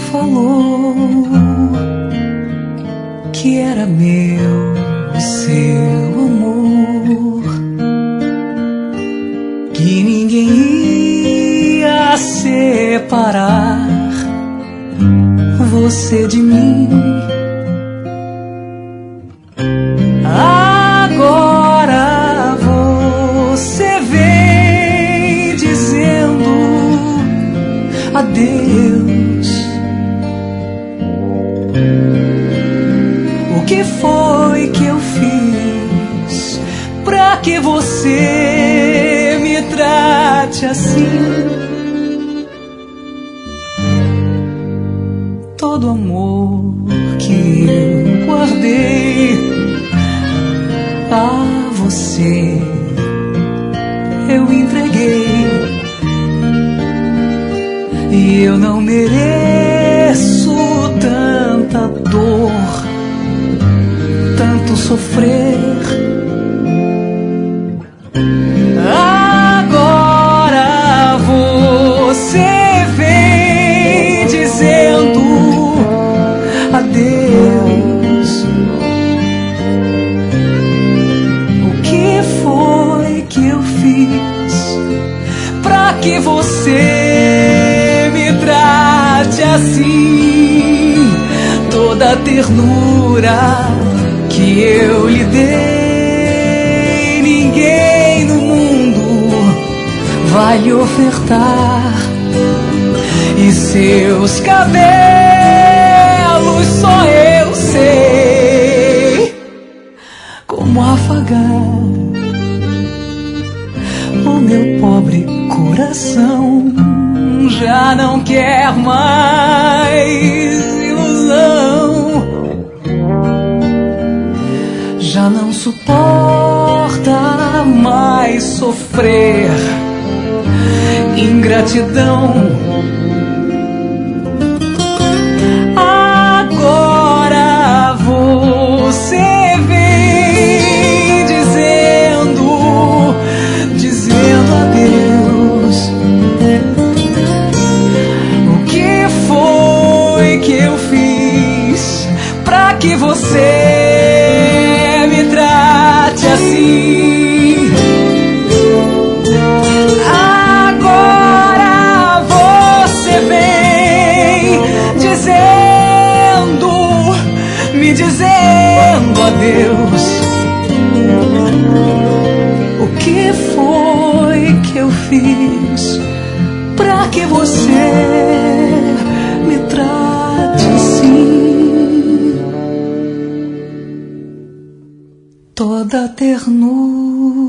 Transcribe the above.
falou que era meu o seu amor, que ninguém ia separar você de mim. Agora você vem dizendo adeus. O que foi que eu fiz pra que você me trate assim? Todo amor que eu guardei a você eu entreguei, e eu não mereço tanta dor, tanto sofrer. Agora você vem dizendo adeus. O que foi que eu fiz pra que você me trate assim? Toda a ternura que eu lhe dei, ninguém no mundo vai lhe ofertar. E seus cabelos só eu sei como afagar o meu pobre coração. Já não quer mais ilusão, já não suporta mais sofrer ingratidão. Agora você vem dizendo adeus. O que foi que eu fiz pra que você me trate assim? Agora você vem me dizendo adeus. O que foi que eu fiz pra que você me trate assim? Toda a ternura